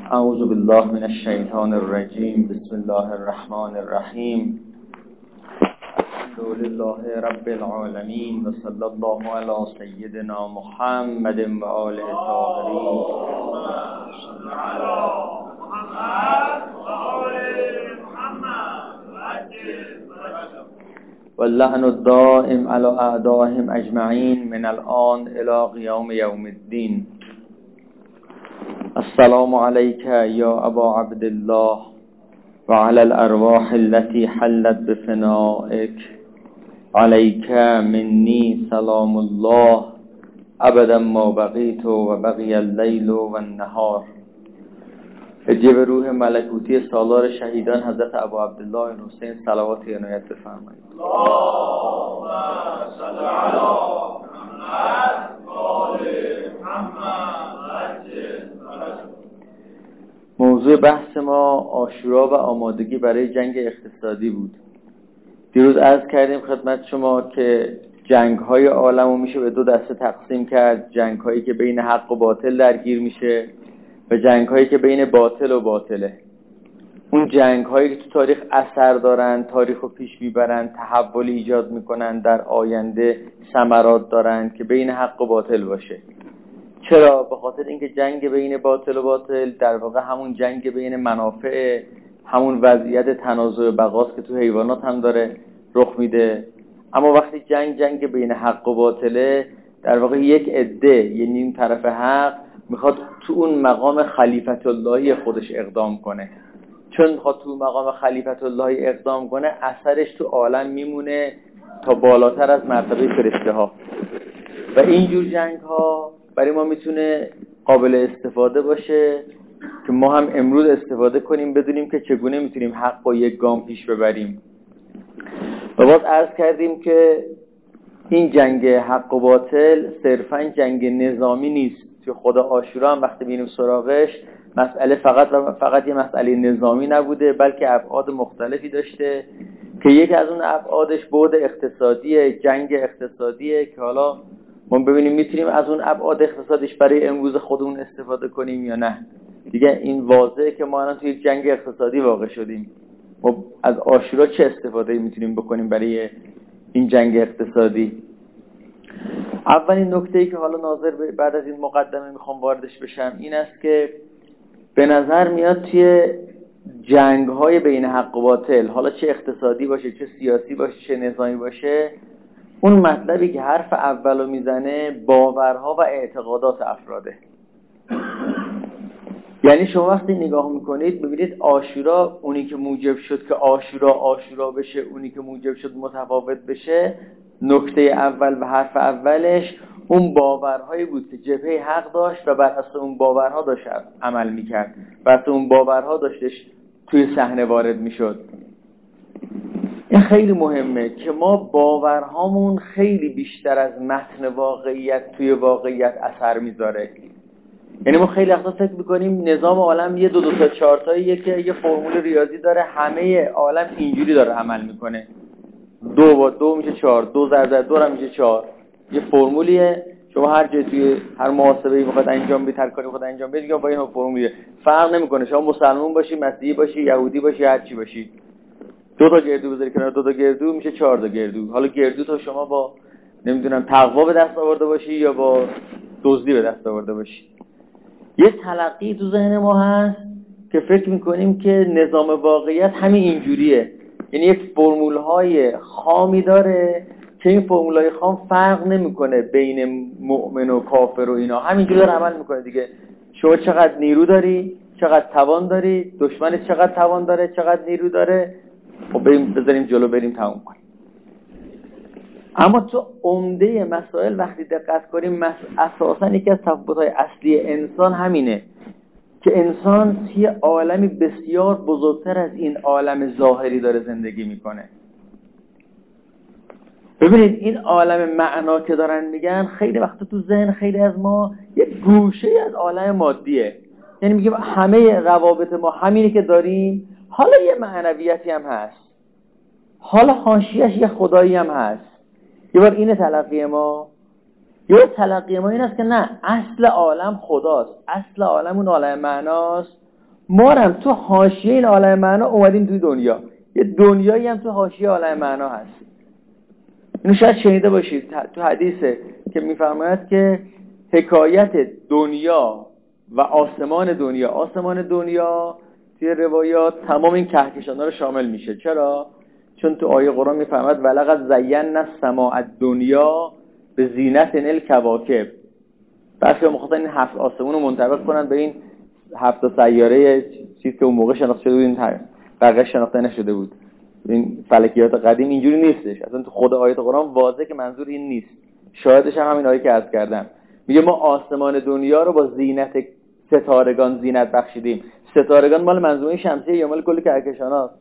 اعوذ بالله من الشیطان الرجیم. بسم الله الرحمن الرحیم. الحمد لله رب العالمین و صلی الله علی سیدنا محمد و آله الطاهرین. واللعن الدائم علی اعدائهم اجمعین من الان الی قیام یوم الدین. السلام علیک یا ابا عبدالله و علی الارواح التي حلت بفنائک. علیک منی سلام الله ابدا ما بقیت و بقی اللیل و النهار. هدیه به روح ملکوتی سالار شهیدان حضرت ابا عبدالله حسین صلوات عنایت بفرمایید. اللهم صل علی محمد و آل محمد. موضوع بحث ما عاشورا و آمادگی برای جنگ اقتصادی بود. دیروز عرض کردیم خدمت شما که جنگ‌های عالم رو میشه به دو دسته تقسیم کرد: جنگ‌هایی که بین حق و باطل درگیر میشه و جنگ‌هایی که بین باطل و باطله. اون جنگ‌هایی که تو تاریخ اثر دارن، تاریخ رو پیش میبرن، تحول ایجاد میکنن، در آینده ثمرات دارن که بین حق و باطل باشه. چرا؟ به خاطر اینکه جنگ بین باطل و باطل در واقع همون جنگ بین منافع، همون وضعیت تنازع و بقاست که تو حیوانات هم داره رخ میده. اما وقتی جنگ بین حق و باطله، در واقع یک عده، یعنی این طرف حق میخواد تو اون مقام خلیفت اللهی خودش اقدام کنه. چون میخواد تو مقام خلیفت اللهی اقدام کنه، اثرش تو عالم میمونه تا بالاتر از مرتبه فرشته ها. و اینجور جنگ ها برای ما میتونه قابل استفاده باشه که ما هم امروز استفاده کنیم، بدونیم که چگونه میتونیم حق و یک گام پیش ببریم. و باز عرض کردیم که این جنگ حق و باطل صرفاً جنگ نظامی نیست. تو خود عاشورا هم وقتی بینیم سراغش، مسئله فقط یه مسئله نظامی نبوده، بلکه ابعاد مختلفی داشته که یکی از اون ابعادش بعد اقتصادیه، جنگ اقتصادیه که حالا ما ببینیم میتونیم از اون ابعاد اقتصادیش برای امروز خودمون استفاده کنیم یا نه. دیگه این واضحه که ما الان توی یک جنگ اقتصادی واقع شدیم. ما از عاشورا چه استفاده میتونیم بکنیم برای این جنگ اقتصادی؟ اولین نکته‌ای که حالا ناظر بعد از این مقدمه میخوام واردش بشم این است که به نظر میاد توی جنگ‌های بین حق و باطل، حالا چه اقتصادی باشه، چه سیاسی باشه، چه نظامی باشه، اون مطلبی که حرف اولو میزنه باورها و اعتقادات افراده. یعنی شما وقتی نگاه میکنید ببینید عاشورا اونی که موجب شد که عاشورا بشه، اونی که موجب شد متفاوت بشه، نکته اول و حرف اولش اون باورهایی بود که جبهه حق داشت و بر اساس اون باورها داشت عمل میکرد، بر اساس اون باورها داشتش توی صحنه وارد میشد. این خیلی مهمه که ما باورهامون خیلی بیشتر از متن واقعیت توی واقعیت اثر میذاره. یعنی ما خیلی وقتا فکر میکنیم نظام عالم یه 2 تا 4 تاییه که یه فرمول ریاضی داره، همه عالم اینجوری داره عمل میکنه. 2 با 2 میشه 4، 2 ضرب 2 هم میشه 4. یه فرمولیه، شما هر جای توی هر محاسبه‌ای بخواد انجام بدید، هر کاری بخواد انجام بدید، با این فرمولیه فرق نمیکنه. شما مسلمان باشی، مسیحی باشی، یهودی باشی، هر چی باشی، 2 تا گردو بذاری کنار 2 تا گردو میشه 4 تا گردو. حالا گردو تو شما با نمیدونم تقوا به دست آورده باشی یا با دزدی به دست آورده باشی. یه تلقی تو ذهن ما هست که فکر میکنیم که نظام واقعیت همین اینجوریه. یعنی یک فرمول‌های خامی داره که این فرمول‌های خام فرق نمیکنه بین مؤمن و کافر و اینا، همینجوری داره عمل میکنه دیگه. شما چقدر نیرو داری، چقدر توان داری، دشمنت چقدر توان داره، چقدر نیرو داره، خب بذاریم جلو بریم تموم کنیم. اما تو عمده مسائل وقتی دقت کنیم، اساساً یکی از تفاوت‌های اصلی انسان همینه که انسان توی عالمی بسیار بزرگتر از این عالم ظاهری داره زندگی میکنه. ببینید این عالم معنا که دارن میگن خیلی وقتا تو ذهن خیلی از ما یه گوشه از عالم مادیه. یعنی میگیم همه روابط ما همینی که داریم، حالا یه معنویتی هم هست، حالا حاشیه‌اش یه خدایی هم هست. یه بار این تلقی ما، این است که نه، اصل عالم خداست، اصل عالم اون عالم معناست، ما هم تو حاشیه این عالم معنا اومدیم توی دنیا. یه دنیایی هم تو حاشیه عالم معنا هست. اینو شاید شنیده باشید تو حدیثه که میفرماید که حکایت دنیا و آسمان دنیا توی روایات تمام این کهکشان‌ها رو شامل میشه. چرا؟ چون تو آیه قرآن میفرماید ولقد زینا السماء الدنیا به زینت الکواکب. بعضی مخاطبان این 7 آسمون رو منطبق کنن به این 7 سیاره چیزی که اون موقع شناخته شده بود، این بقیه شناخته نشده بود. این فلکیات قدیم اینجوری نیستش. اصلا تو خود آیه قرآن واضحه که منظور این نیست. شاهدش هم همین آیه که عرض کردم. میگه ما آسمان دنیا رو با زینت ستارگان زینت بخشیدیم. ستارگان مال منظومه شمسی یا مال کل کهکشان‌هاست.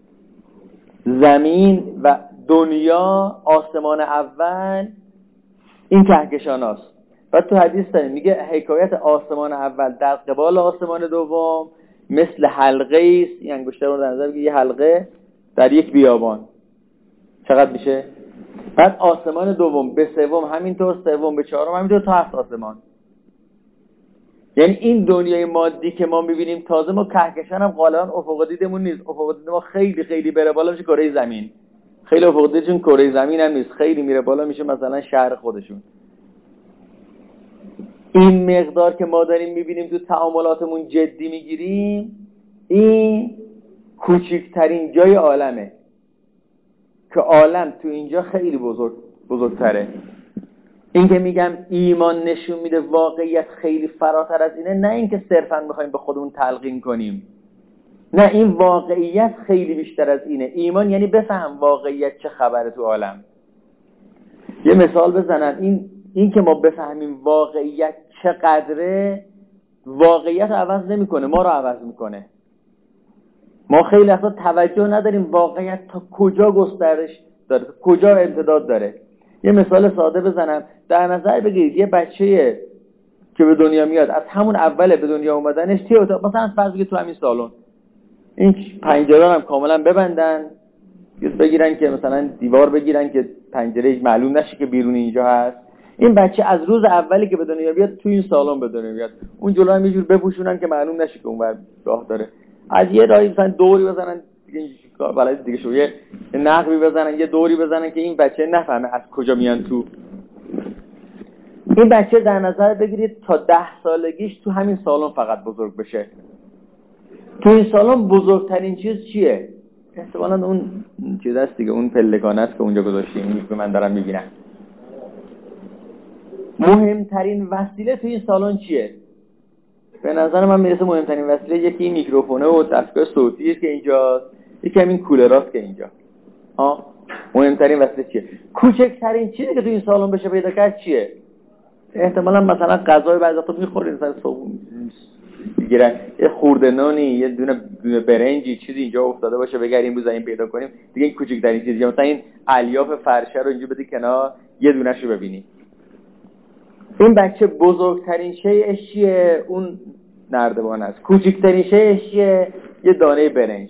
زمین و دنیا، آسمان اول، این کهکشان‌هاست. بعد تو حدیث داریم میگه حکایت آسمان اول در قبال آسمان دوم مثل حلقه است. این انگشتر رو در نظر بگیر، یه حلقه در یک بیابان. چقدر میشه؟ بعد آسمان دوم به سوم همینطور، سوم به چهارم همینطور، تا 7 آسمان. یعنی این دنیای مادی که ما میبینیم، تازه ما کهکشان هم غالبا افق دیدمون نیست. افق دید ما خیلی خیلی بره بالا میشه کره زمین. خیلی افق دیدشون کره زمین هم نیست، خیلی میره بالا میشه مثلا شهر خودشون. این مقدار که ما داریم میبینیم تو تعاملاتمون جدی میگیریم، این کوچکترین جای عالمه که عالم تو اینجا خیلی بزرگتره. این که میگم ایمان نشون میده واقعیت خیلی فراتر از اینه، نه اینکه صرفا میخوایم به خودمون تلقین کنیم، نه، این واقعیت خیلی بیشتر از اینه. ایمان یعنی بفهم واقعیت چه خبره تو عالم. یه مثال بزنم، این که ما بفهمیم واقعیت چقدره، واقعیت عوض نمیکنه، ما رو عوض میکنه. ما خیلی وقتا توجه نداریم واقعیت تا کجا گسترش داره، تا کجا امتداد داره. یه مثال ساده بزنم، در نظر بگیرید یه بچه که به دنیا میاد، از همون اول به دنیا اومدنش توی اتاق، مثلا فرض بگید تو همین سالن، این پنجره هم کاملا ببندن، بگیرن که مثلا دیوار بگیرن که پنجره معلوم نشه که بیرون اینجا هست. این بچه از روز اولی که به دنیا بیاد تو این سالن به دنیا میاد، اون جلو هم یه جور بپوشونن که معلوم نشه که اونور راه داره. از یه راهی مثلا دوری بزنن دیگه، این کار بلد دیگه شو، یه نقبی بزنن، یه دوری بزنن که این بچه نفهمه از کجا میان تو. این بچه در نظر بگیرید تا 10 سالگیش تو همین سالن فقط بزرگ بشه. تو این سالن بزرگترین چیز چیه؟ احتمالاً اون چیز است دیگه، اون پلکان است که اونجا گذاشتیم که من دارم میبینم. مهمترین وسیله تو این سالن چیه؟ به نظر من میرسه مهمترین وسیله یکی این میکروفونه و دستگاه صوتیه که اینجاست، یکی همین کولراست که اینجا. مهمترین وسیله چیه؟ کوچکترین چیزی که تو این سالن بشه پیدا کرد چیه؟ احتمالاً مثلا غذای بعضی وقتا میخورید، مثلا صبح میگیرن یه خورده نانی، یه دونه برنجی چیزی اینجا افتاده باشه بگیریم بزنیم پیدا کنیم دیگه. این کوچکترین چیزی، مثلا این الیاف فرشه رو اینجا بدی کنار، یه دونه‌شو ببینی. این بچه بزرگترین شیء چیه؟ اون نردبان است. کوچکترین شیء چیه؟ یه دانه برنج.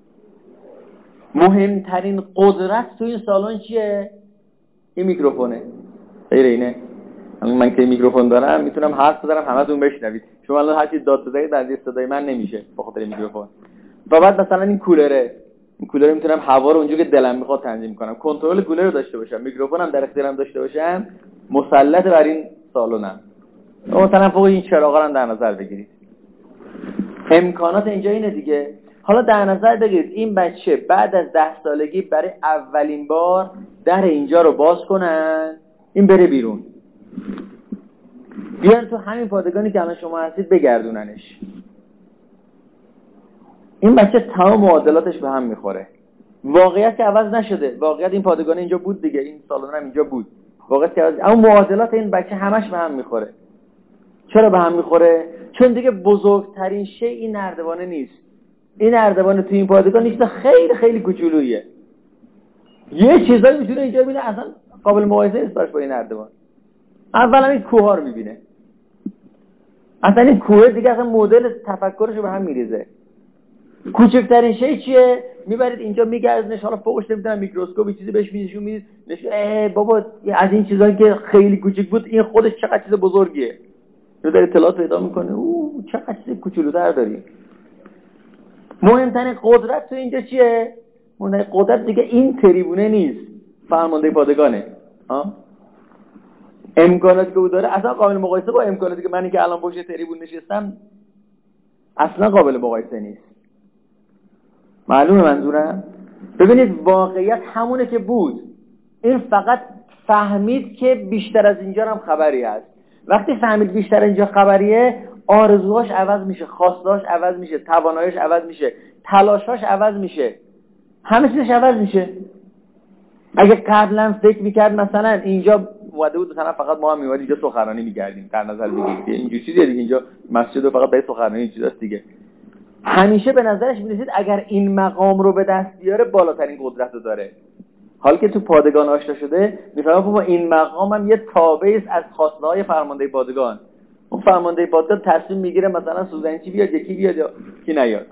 مهمترین قدرت تو این سالن چیه؟ این میکروفونه. غیر اینه. من که میکروفون دارم میتونم حرف بزنم همتون بشنوید. شما الان هر چی داد بزنید در صدای من نمیشه به خاطر میکروفون. و بعد مثلا این کولره، این کولر میتونم هوا رو اونجوری که دلم میخواد تنظیم کنم، کنترل کولر رو داشته باشم، میکروفونم در اختیارم داشته باشم، مسلط بر این سالنم. مثلا فوق این چراغا هم در نظر بگیرید. امکانات اینجا اینه دیگه. حالا در نظر بگیرید این بچه بعد از 10 سالگی برای اولین بار در اینجا رو باز کنن، این بره بیرون، بیان تو همین پادگانی که الان شما هستید بگردوننش. این بچه تمام معادلاتش به هم میخوره. واقعیت که عوض نشده، واقعیت این پادگان اینجا بود دیگه، این سالن هم اینجا بود، واقعیت که عوض، اما معادلات این بچه همش به هم میخوره. چرا به هم میخوره؟ چون دیگه بزرگترین شی این نردبانه نیست. این نردبانه تو این پادگان نیست، خیلی خیلی کوچولویه. یه چیزایی میتونه اینجا ببینه اصلا قابل مقایسه نیست با این نردبان. اولا این کوه رو میبینه، اصلا این کوه دیگه اصلا مدل تفکرش رو به هم میریزه. کوچکترین شی چیه؟ میبرید اینجا میگردنش، حالا فوقش نمیدونم میکروسکوپ چیزی بهش میذاشون، نشون بابا از این چیزایی که خیلی کوچیک بود این خودش چقدر چیز بزرگیه. رو در اطلاعات پیدا میکنه چقدر چیز کوچولوتر داریم. مهمترین قدرت تو اینجا چیه؟ مهمترین قدرت دیگه این تریبونه نیست، فرمانده پادگانه. امکاناتی که او داره اصلا قابل مقایسه با امکاناتی که منی که الان پشت تریبون نشستم اصلا قابل مقایسه نیست. معلومه منظورم؟ ببینید واقعیت همونه که بود، این فقط فهمید که بیشتر از اینجا هم خبری هست. وقتی فهمید بیشتر اینجا خبریه، آرزوهاش عوض میشه، خواستهاش عوض میشه، تواناییش عوض میشه، تلاشاش عوض میشه، همه چیزش عوض میشه. اگه قبلا فکر میکرد مثلا اینجا اومده بود مثلا فقط ما هم میومدیم اینجا سخنرانی میکردیم، در نظر بگیرید اینجوری چیزیه دیگه، اینجا مسجد فقط برای سخنرانی چیزاست دیگه، همیشه به نظرش میرسید اگر این مقام رو به دست بیاره بالاترین قدرت رو داره. حال که تو پادگان آشنا شده میفهمه بابا این مقام هم یه تابعی است از خواسته های فرمانده پادگان. اون فرمانده پادگان تصمیم میگیره مثلا سوزنچی بیاد، یکی بیاد یا کی نیاد.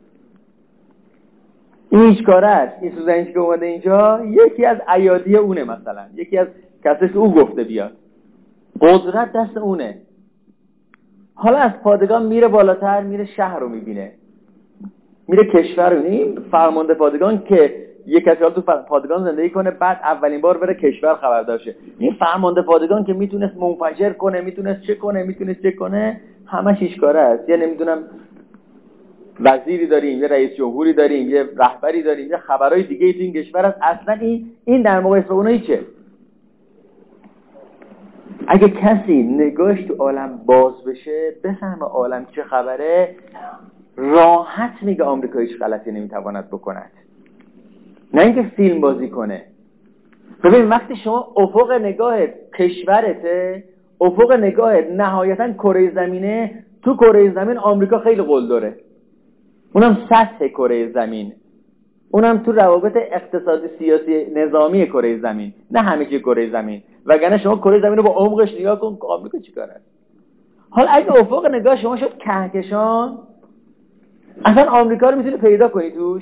این هیچ کاره است. این سوزنچی که اومده اینجا یکی از ایادی اونه، مثلا یکی از کسی که او گفته بیاد، قدرت دست اونه. حالا از پادگان میره بالاتر، میره شهر رو میبینه، میره کشور رو. این فرمانده پادگان که یک کسی تو پادگان زندگی کنه بعد اولین بار بره کشور خبردار شه، این فرمانده پادگان که میتونست منفجر کنه، میتونست چه کنه، همش هیچ کاره است. یا نمیدونم وزیری داریم، یه رئیس جمهوری داریم، یه رهبری داریم، یه خبرای دیگه تو این کشور هست، اصلا این در مقایسه با اونها چه؟ اگه کسی نگاهش تو عالم باز بشه، بفهمه عالم چه خبره، راحت میگه آمریکا هیچ غلطی نمیتواند بکند، نه اینکه فیلم بازی کنه. ببین وقتی شما افق نگاهت کشورته، افق نگاهت نهایتا کره زمینه، تو کره زمین آمریکا خیلی قول داره، اونم سطح کره زمین، اونم تو روابط اقتصادی سیاسی نظامی کره زمین، نه همه چی کره زمین. وگرنه شما کره زمین رو با عمقش نگاه کن، آمریکا چیکاره؟ حالا اگه افق نگاه شما شد کهکشان، اصلا آمریکا رو میتونی پیدا کنی توش؟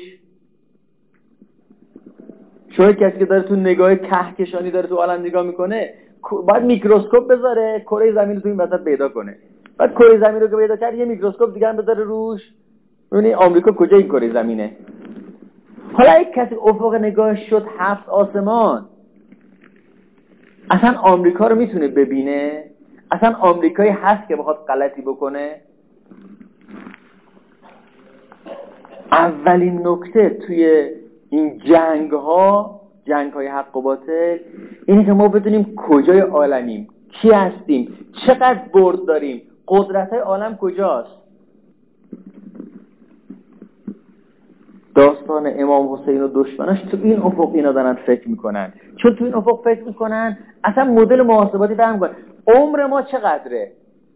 شما کسی که داره تو نگاه کهکشانی داره تو عالم نگاه میکنه، باید میکروسکوپ بذاره کره زمین رو تو این وسط پیدا کنه، بعد کره زمین رو که پیدا کرد یه میکروسکوپ دیگه هم بذاره روش، ببینی آمریکا کجا این کره زمینه. حالا یک کسی افق نگاهش شد 7 آسمان، اصلا آمریکا رو میتونه ببینه؟ اصلا آمریکایی هست که بخواد غلطی بکنه؟ اولین نکته توی این جنگ‌های حق و باطل اینه که ما بدونیم کجای عالمیم، کی هستیم، چقدر برد داریم، قدرت‌های عالم کجاست. داستان امام حسین و دشمناش تو این افق اینا دارن فکر میکنن، چون تو این افق فکر میکنن اصلا مدل محاسباتی فهم کنن عمر ما چقدره،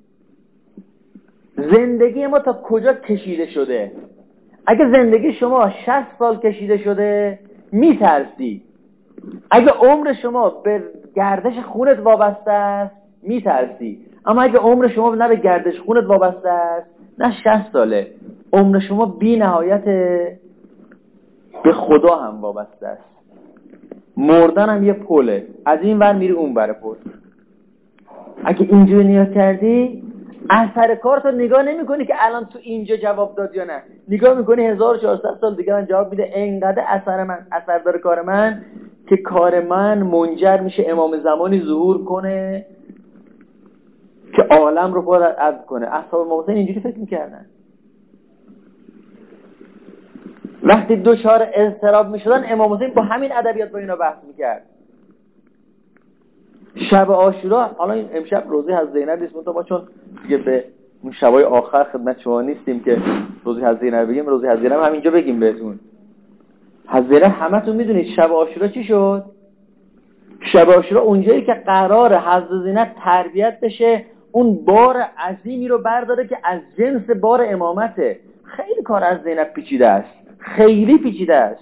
زندگی ما تا کجا کشیده شده. اگه زندگی شما 60 سال کشیده شده میترسی، اگه عمر شما به گردش خونت وابسته است میترسی، اما اگه عمر شما نه به گردش خونت وابسته است نه 60 ساله، عمر شما بی نهایت به خدا هم وابسته است. مردن هم یه پله، از این ور میری اون ور پل. اگه اینجوری نگاه کردی اثر کارتو نگاه نمی کنی که الان تو اینجا جواب داد یا نه، نگاه میکنی 1400 سال دیگه من جواب میده. انقدر اثر داره کار من که کار من منجر میشه امام زمانی ظهور کنه که عالم رو باید عرض کنه. اصحاب امام حسین اینجوری فکر میکردن. وقتی دوچار اضطراب میشدن امام حسین با همین ادبیات با اینا بحث میکرد. شب عاشورا، حالا این امشب روزه حضرت زینب نیست، ما چون دیگه به اون شبای آخر خدمت شما نیستیم که روزه حضرت زینب بگیم، روزه حضرت زینب همینجا بگیم بهتون. حضرت زینب همتون میدونید شب عاشورا چی شد؟ شب عاشورا اونجایی که قرار حضرت زینب تربیت بشه، اون بار عظیمی رو برداره که از جنس بار امامته. خیلی کار از زینب پیچیده است، خیلی پیچیده است.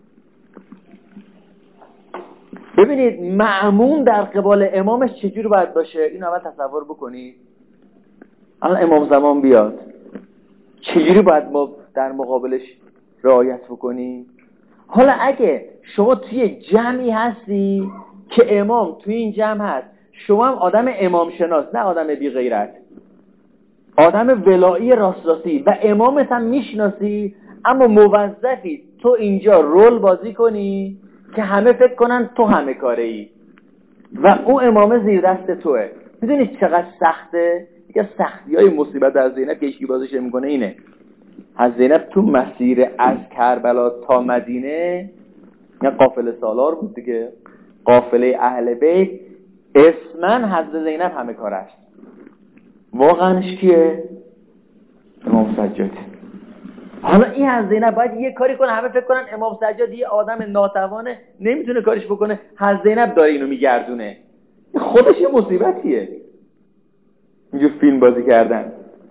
ببینید مأمون در قبال امامش چجوری باید باشه، این اول تصور بکنید. الان امام زمان بیاد چجوری باید ما در مقابلش رعایت بکنیم؟ حالا اگه شما توی جمعی هستی که امام توی این جمع هست، شما هم آدم امام شناس، نه آدم بی غیرت، آدم ولایی راست راستی و امامت هم میشناسی، اما موظفی تو اینجا رول بازی کنی که همه فکر کنن تو همه کاره ای و اون امامه زیر دست توه. میدونی چقدر سخته؟ یکی از سختی‌های مصیبت از زینب که هیچکی بازش نمی‌کنه اینه. از زینب تو مسیر از کربلا تا مدینه، یا قافله سالار بود دیگه، قافله اهل بیت، اسمن حضرت زینب همه کار است. واقعاش کیه؟ امام سجاد. حالا این حضرت زینب باید یه کاری کنه همه فکر کنن امام سجاد یه آدم ناتوانه نمیتونه کارش بکنه، حضرت زینب داره اینو میگردونه. خودش یه مصیبتیه اینجور فیلم بازی کردن.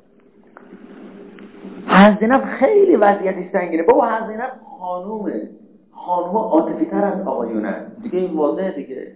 حضرت زینب خیلی وضعیتش سنگینه. بابا حضرت زینب خانومه، خانوم عاطفی تر از آقایونن دیگه، این واضحه دیگه.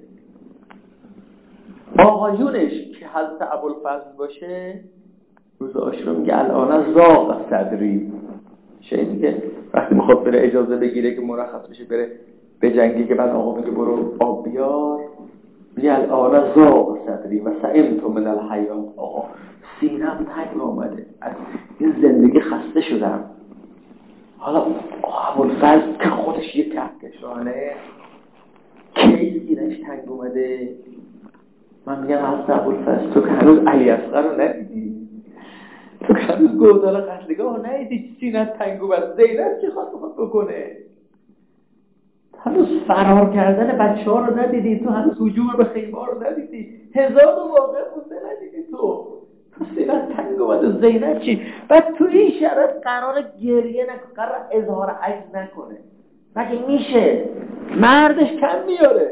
آقایونش که حضرت ابوالفضل باشه روز عاشورا میگه الان زاغ صدری، شاید دیگه وقتی میخواد بره اجازه بگیره که مرخص بشه بره به جنگی، که بعد آقا میگه برو آب بیار، میگه الان زاغ صدری و سئمت من الحیات. آقا سینم تنگ آمده، از این زندگی خسته شدم. حالا ابوالفضل که خودش یه کهکشانه، کی سینش تنگ اومده؟ من میگم حضرت ابوالفضل تو که هنوز علی اصغر رو ندیدی، تو که هنوز گودال قتلگاه رو ندیدی، سینت تنگ اومد. زینب چی خواست بکنه؟ هنوز فرار کردن بچه ها رو ندیدی، تو هنوز هجوم به خیمه رو ندیدی، هزار واقع مونده ندیدی، تو سینت تنگ اومد. زینب چی؟ بعد تو این شرط قرار گریه نکنه، قرار اظهار عجز نکنه. مگه میشه؟ مردش کم میاره.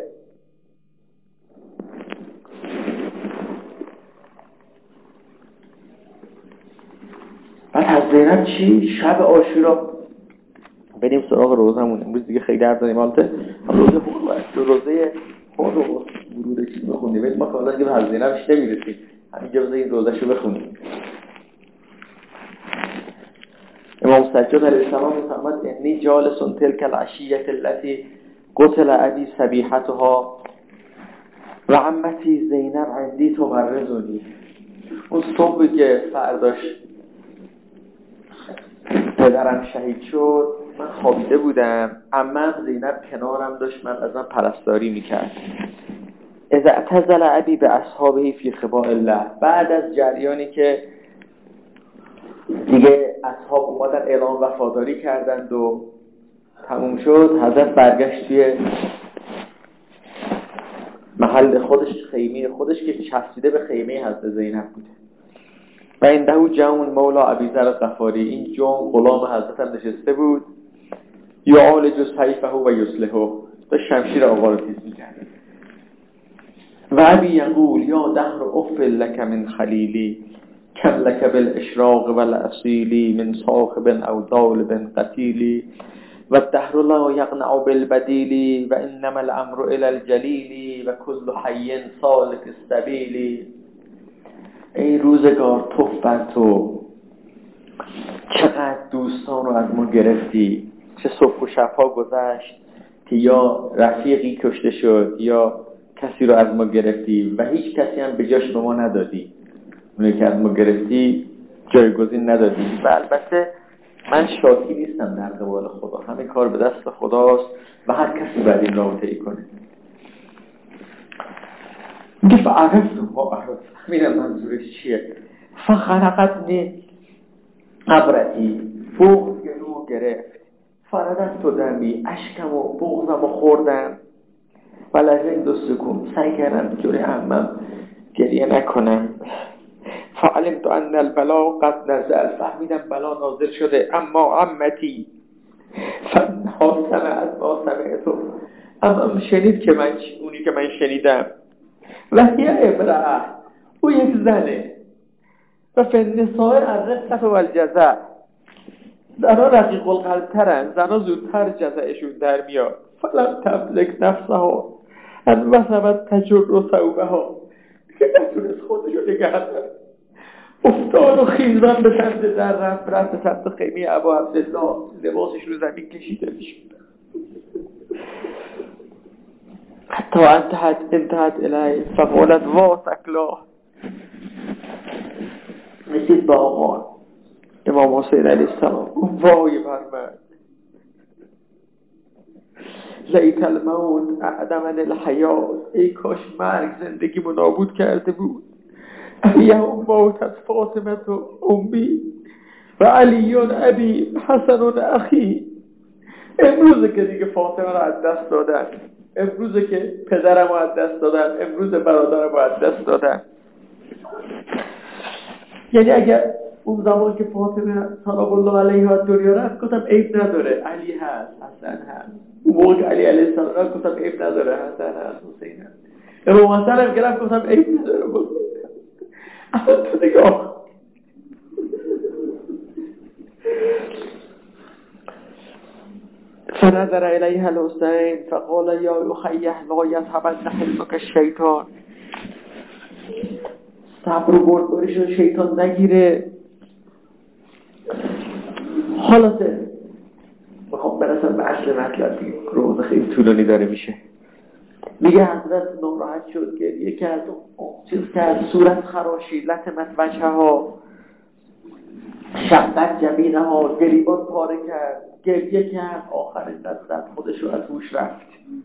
بعد از زینب چی؟ شب عاشورا بریم سراغ روزمون. امروز دیگه خیلی درد داریم، حالته روزه روزه خود و ورود چیز بخونیم، ولی ما که حالا دیگه به از زینبش نمیرسیم، همینجا بذار این روزهشو بخونیم. امام سجاد علیه السلام میفرماد انی جالس تلک العشیة التي قتل ابی صبیحتها و عمتی زینب عندی تمرزونی. اون صبحی که فرداش پدرم شهید شد من خوابیده بودم، عمم زینب کنارم داشت، من از من پرستاری میکرد. اذا اعتزل ابی به اصحابه فی خباء الله. بعد از جریانی که دیگه اصحاب اومدن اعلام وفاداری کردند و تموم شد، حضرت برگشت توی محل خودش، خیمه خودش که چسبیده به خیمه حضرت زینب بوده. و عنده جون مولا ابی ذر غفاری، این جون غلام حضرت هم نشسته بود، یعالج سیفه و یصلحه، تا شمشیر آقا رو تیز می‌کرد. و ابی یقول یا دهر افل لک من خلیلی کم لک بالاشراق والاصیلی من صاحب او طالب قتیلی و الدهر لا یقنع بالبدیلی و انما الامر الى الجلیلی و کل حی سالک السبیلی. ای روزگار توف بر تو، چقدر دوستان رو از ما گرفتی، چه صبح و شبها گذشت که یا رفیقی کشته شد یا کسی رو از ما گرفتی و هیچ کسی هم به جاش به ما ندادی. اونی که از ما گرفتی جایگزین ندادی. و البته من شاکی نیستم در قبال خدا، همه کار به دست خداست و هر کسی باید این را طی کنه. میگه فعرفت ما عرفت، میرم منظورش چیه؟ فخرقتنی عبرتی، فوق گلو گرفت، فردت تو دمی، اشکم و بغزم و خوردم و لحظه دو سکون، سعی کردم جوری عمم گریه نکنم. فعلمت ان البلا قد نزل، فهمیدم بلا نازل شده. اما عمتی فنها سمعت ما سمعتو، اما شنید که من اونی که من شنیدم. و هی امرأه، او یک زنه. و فنساء الرقصة والجزع، زنها رقیق القلب ترن، زنها زودتر جزعشون در میاد. فلم تملک نفسها ان وثبت تجر ثوبها، که نتونست خودشو نگه داره، افتاد و خیزان به سمت در رفت به سمت خیمه ابا عبدالله، لباسش رو زمین کشیده میشود. حتی انتهت الی فقالت وا سکلا، رسید با آقا امام حسین علیه السلام وای بر من، لیت الموت اعدمن الحیات، ای کاش مرگ زندگیمو نابود کرده بود. یوم موتت فاطمه امی و علیون ابی حسن اخی. امروزه که دیگه فاطمه رو از دست دادن، امروزه که پدرم رو از دست دادن، امروز برادرم رو از دست دادن. یعنی اگر اون زمان که فاطمه سلام الله علیها دنیا رفت گفتم عیب نداره، علی هست، حسن هست. اون موقع علی علیه السلام رفت گفتم عیب نداره، حسن هست، حسین هست. امام حسن هم گرفت گفتم عیب نداره، اما تو نگاه فنظر الیها الحسین فقال یا اخیه لا یذهبن حلمک الشیطان. صبر و بردباریشون شیطان نگیره. خلاصه بخوام برسم به اصل مطلب دیگه، روز خیلی طولانی داره میشه. میگه حضرت ناراحت شد، گریه کرد، چیز کرد، صورت خراشید، لطمت وجهه ها، شقت جبینه ها، گریبان پاره کرد، گریه کرد، آخرین دست خودش رو از هوش رفت.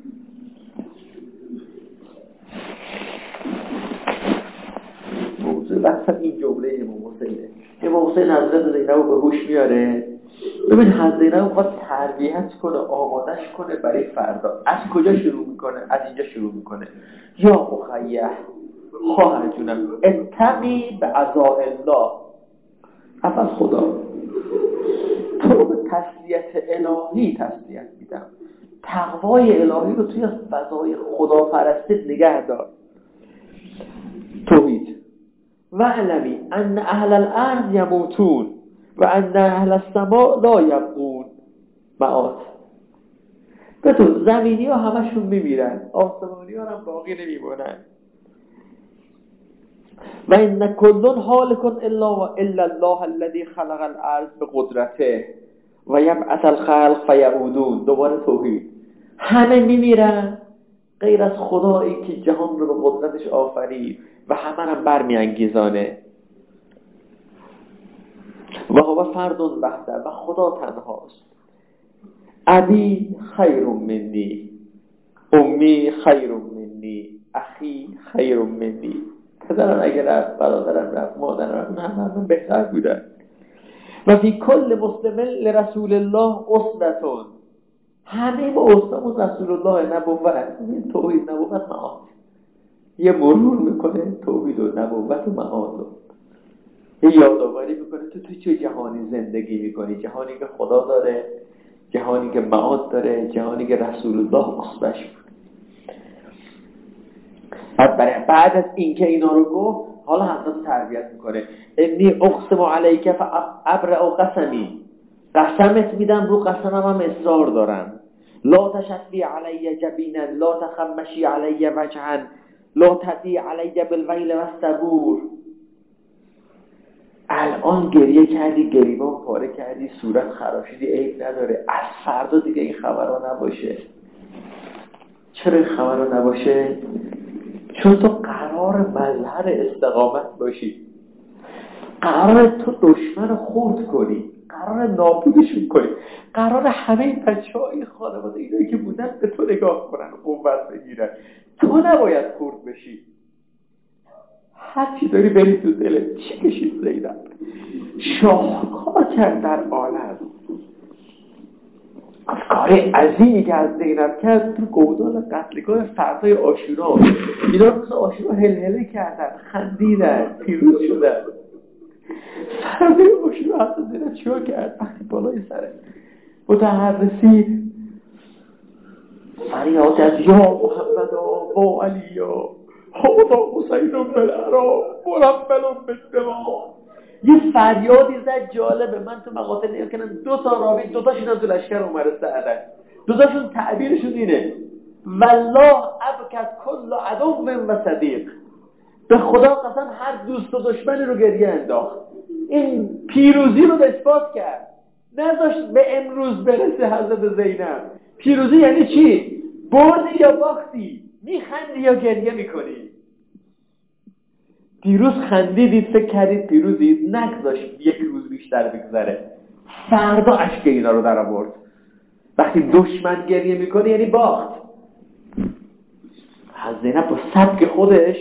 موضوع بحثم این جمله امام حسینه. امام حسین حضرت زینب رو به هوش میاره. ببین حضرت زینب میخواد تربیت کنه، آمادش کنه برای فردا. از کجا شروع میکنه؟ از اینجا شروع میکنه. یا اخیه، خواهر جونم، اتقی به عزاء الله، اول خدا تو رو به تسلیت الهی تسلیت میدم، تقوای الهی رو توی فضای خداپرستی نگه دار. توحید و علمی ان اهل الارض یموتون و ان اهل السماء لا یبقون. معاد به تو زمینی ها همشون میمیرن، آسمانی ها هم باقی نمیمونن. و ان کلون حالکن الا الله الذی خلق الارض بقدرته و یبعث الخلق فیعودون. دوباره توحید، همه میمیرن غیر از خدایی که جهان رو به قدرتش آفرید و همه رو برمی انگیزانه. و هو فرد وحده، و خدا تنهاست. ابی خیر منی، امی خیر منی، اخی خیر منی. پدرم اگر رفت، برادرم رفت، مادرم رفت، همه بهتر بودن. و فی کل مسلم لرسول الله اسوة. همه ما اسوه رسول الله نبوت. توحید نبوت معاد، یه مرور میکنه توحید و نبوت و معاد رو یه یادآوری میکنه تو چه جهانی زندگی میکنی، جهانی که خدا داره، جهانی که معاد داره، جهانی که رسول الله اسوهش بود. بعد از اینکه اینا رو گفت، حالا حضرت تربیت میکنه. انی اقسم علیک فابرئ قسمی، قسمت میدم رو قسمم هم اصرار دارم. لا تشفی علی جبینا، لا تخمشی علی وجها، لا تدی علی بالویل و الصبور. الان گریه کردی، گریبان پاره کردی، صورت خراشیدی، عیب نداره. از فردا دیگه این خبرها نباشه. چرا این خبرها نباشه؟ چون تو قرار مظهر استقامت باشی، قرار تو دشمن رو خرد کنی، قرار نابودشون کنی، قرار همه این بچه‌های خانواده اینایی که بودن به تو نگاه کنن، قوت بگیرن. تو نباید خرد بشی. هر چی داری بری تو دلت. چی کشید زینب؟ شاهکار کرد در عالم. از کار عظیمی که از زینب کرد تو گودال قتلگاه فردای عاشورا. اینا روز عاشورا هلهله کردن، خندیدن، پیروز شدن. فردای عاشورا حتی زینب چیکار کرد؟ وقتی بالای سره متحرسی فریاد از یا محمد و علیا حالا حسین بن العرا مرمل بالدماء. یه فریادی زد جالبه. من تو مقاطع نگاه کردم، دو تا راوی، دو تاشون هم تو لشکر عمر سعدن، دو تاشون تعبیرشون اینه: والله ابکت کل عدو و صدیق. به خدا قسم هر دوست و دشمنی رو گریه انداخت. این پیروزی رو اثبات کرد، نذاشت به امروز برسه. حضرت زینب پیروزی یعنی چی؟ بردی یا باختی؟ میخندی یا گریه میکنی؟ دیروز خندیدید، فکر کردید پیروزید، نگذاشت یک روز بیشتر بگذره، فردا اشک اینا رو در آورد. وقتی دشمن گریه میکنه یعنی باخت. زینب با سبک خودش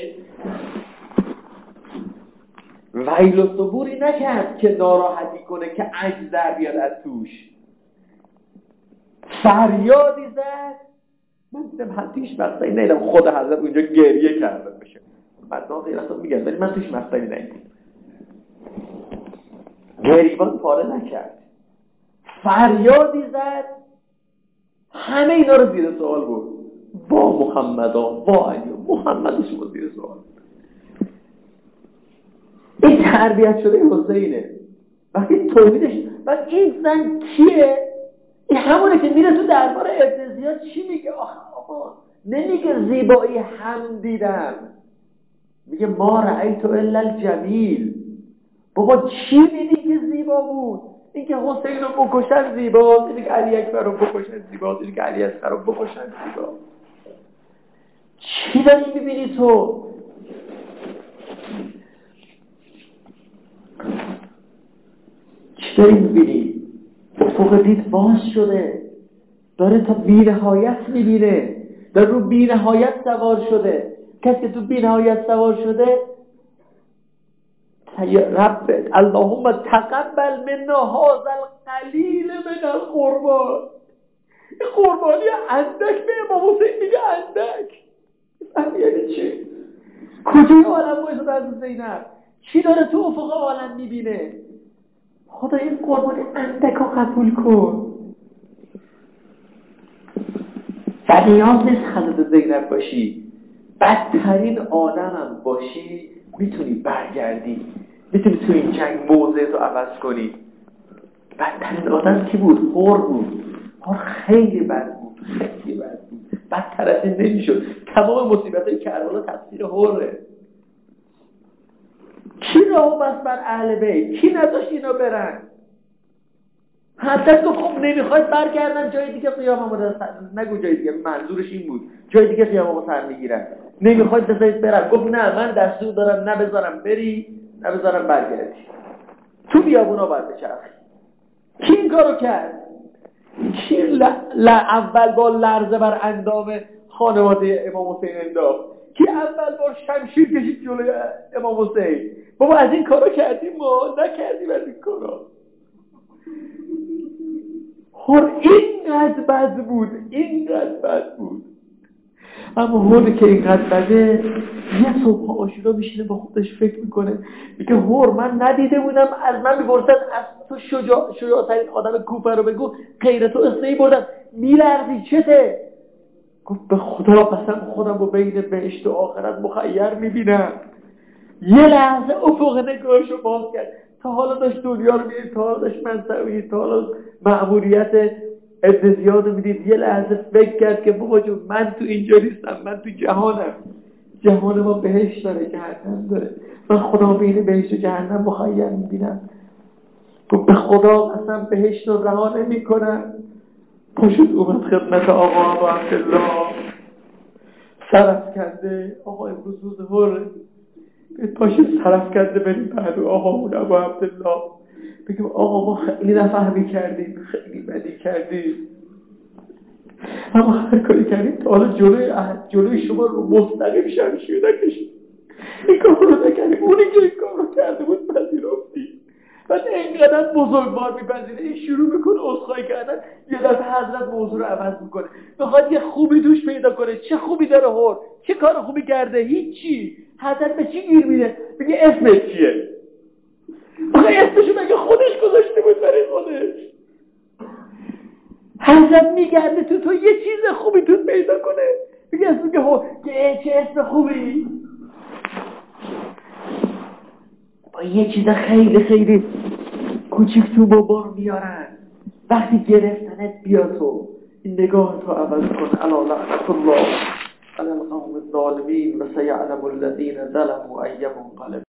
ویل و صبوری نکرد که ناراحتی کنه که عجز در بیاد از توش. فریادی زد. من دیدم توش مقطعی نیدم خود حضرت اونجا گریه کرده بشه. بعد غیر اصلا میگن ولی من توش مقطعی نیدم. گریبان پاره نکرد، فریادی زد، همه اینا رو زیر سوال برد. وا محمدا، وا علی، محمد شما زیر سوال. این تربیت شده حسینه. وقتی توحیدش، بعد این زن کیه؟ این همونه که میره تو دربار ابن زیاد چی میگه؟ آقا نمیگه زیبایی هم دیدم، میگه ما رأیت الا الجمیل. بابا چی میدی که زیبا بود؟ این که حسین رو بکشن زیباست، این که علی اکبر رو بکشن زیباست، این که علی اصغر رو بکشن زیباست. چی داری میبینی تو؟ چی داری میبینی؟ افق دید باز شده، داره تا بی‌نهایت میبینه، داره رو بی‌نهایت سوار شده. کسی که تو بی‌نهایت سوار شده، رب اللهم تقبل منا هذا القلیل من القربان. این قربانی اندک به امام حسین میگه اندک. یعنی چی؟ کجای عالم باید از زینب؟ چی داره تو افق عالم میبینه؟ خدا این قربانی اندک رو قبول کن. و نیاز نیست خلط زینب باشی، بدترین آدمم باشی میتونی برگردی، میتونی تو این جنگ موضعتو عوض کنی. بدترین آدم کی بود؟ هور بود. هور خیلی بد بود، خیلی بد بود، بدتر از این نمیشد. تمام مصیبتای کربلا تقصیر هوره. کی راهو بس بر اهل بیت؟ کی نذاشت اینا برن؟ حتی تو خب نمیخواید برگردن جای دیگه قیاممو نگو جای دیگه، منظورش این بود جای دیگه قیاممو سر میگیرن، نمیخواید بذارید برن. گفت نه من دستور دارم نه بذارم بری نه بذارم برگردی، تو بیابونا باید بچرخی. کی این کارو کرد؟ کی اول بار لرزه بر اندام خانواده امام حسین انداخت؟ کی اول بار شمشیر کشید جلوی امام حسین؟ بابا از این کارو کردیم ما؟ نکردیم از این کارا. هر اینقدر بد بود، اینقدر بد بود. اما هر که اینقدر بده، یه صبح عاشورا میشینه با خودش فکر میکنه، میگه هر من ندیده بودم، از من میپرسن از تو شجاعترین آدم کوفه رو بگو، غیر تو اسمی بردن، میلرزی چته؟ گفت به خدا قسم خودم رو بین بهشت و آخرت مخیر میبینم. یه لحظه افق نگاهشو باز کرد. تا حالا داشت دنیا رو میدید، تا حالا داشت منصبی، تا حالا مأموریت ابن زیاد رو میدید. یه لحظه فکر کرد که بابا جون من تو اینجا نیستم، من تو جهانم. جهان ما بهشت داره، جهنم داره، من خدا بین بهشت و جهنم مخیر میبینم. گفت به خدا قسم بهشت رو رها نمی‌کنم. پاشد اومد خدمت آقا ابو عبدالله، سرف کرده آقا امروز روز هره، پاشد سرف کرده بریم پهلو آقامون ابو عبدالله، بگیم آقا ما خیلی نفهمی کردیم، خیلی بدی کردیم، اما هر کاری کردیم تا حالا جلوی شما رو مستقیم شمشیر نکشیم، این کار رو نکردیم، اونی که این کار رو کرده بود پذیرفتیم. بعد اینقدر بزرگوار میپذیره، این شروع میکنه عذرخواهی کردن، یه دفعه حضرت موضوع رو عوض میکنه، میخواد یه خوبی توش پیدا کنه. چه خوبی داره هر؟ چه کار خوبی کرده؟ هیچی. حضرت به چی گیر میده؟ میگه اسمت چیه؟ آخه اسمشو مگه خودش گذاشته بود برای خودش؟ حضرت میگرده تو یه چیز خوبی تو پیدا کنه، میگه اسم که چه اسم خوبی؟ با یه چیز خیلی خیلی کوچیک تو بابا میارن، وقتی گرفتنت بیا تو این نگاه تو عوض کن. الا لعنت الله علی القوم الظالمین و سیعلم الذین ظلموا ای منقلب.